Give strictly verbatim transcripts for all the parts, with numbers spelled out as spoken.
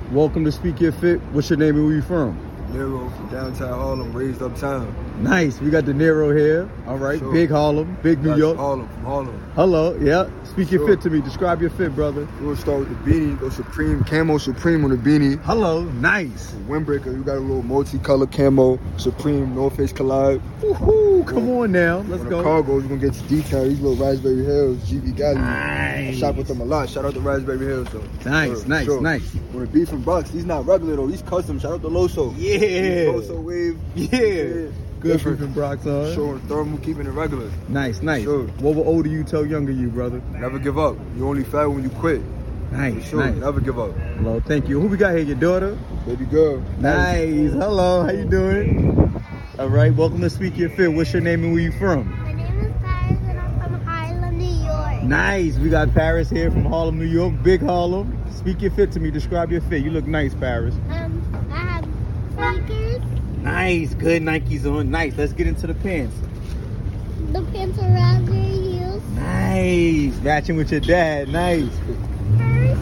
Welcome to Speak Your Fit. What's your name and where you from? Nero from downtown Harlem, raised uptown. Nice. We got the Nero here. All right. Sure. Big Harlem. Big New That's York. Harlem, from Harlem. Hello. Yeah. Speak your Sure. fit to me. Describe your fit, brother. We're gonna start with the beanie, the Supreme, Camo Supreme on the beanie. Hello. Nice. Windbreaker, you got a little multicolored camo, Supreme, North Face collide. Woohoo. Come on now. Let's on go. the cargo, you're gonna get your detail, these little Raspberry Hills, G V Galley. Nice. I shop with them a lot. Shout out to Raspberry Hills, though. Nice, Sure, nice, sure. nice. On the beef and box, these not regular, though. These custom. Shout out to Loso. Yeah. Loso Wave. Yeah. Good Different. from Brock's on. Showing thermal, keeping it regular. Nice, nice. Sure. What will older you tell younger you, brother? Never give up. You only fail when you quit. Nice, Sure, nice. never give up. Hello, thank you. Who we got here? Your daughter? Baby girl. Nice. Hello, how you doing? All right, welcome to Speak Your Fit. What's your name and where you from? My name is Paris and I'm from Harlem, New York. Nice. We got Paris here from Harlem, New York. Big Harlem. Speak your fit to me. Describe your fit. You look nice, Paris. Um, I have sneakers. Nice. Good Nikes on. Nice. Let's get into the pants. The pants are Raspberry heels. Nice. Matching with your dad. Nice. Paris.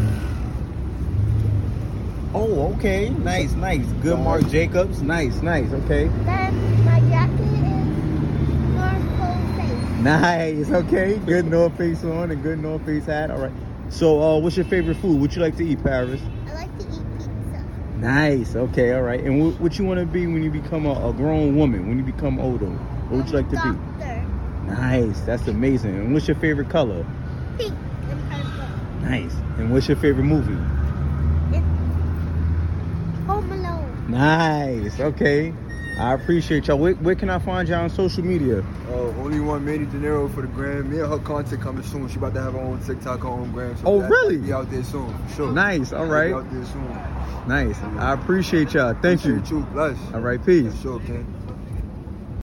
Oh, okay. Nice, nice. Good Marc Jacobs. Nice, nice. Okay. Then my jacket is North Pole Face. Nice. Okay. Good North Face on and good North Face hat. All right. So, uh, what's your favorite food? What you like to eat, Paris? I like to eat pizza. Nice. Okay. All right. And what, what you want to be when you become a, a grown woman? When you become older? What would you like to Doctor. be? Nice. That's amazing. And what's your favorite color? Pink and purple. Nice. And what's your favorite movie? It's Home Alone. Nice. Okay. I appreciate y'all. Where, where can I find y'all on social media? Oh, only one Manny De Niro for the gram. Me and her content coming soon. She about to have her own TikTok, her own gram. So Oh, that- really? Be out there soon, for sure. Nice. All Be right. out there soon. Nice. I appreciate y'all. Thank you. Appreciate you. Bless. All right. Peace. For sure, Ken.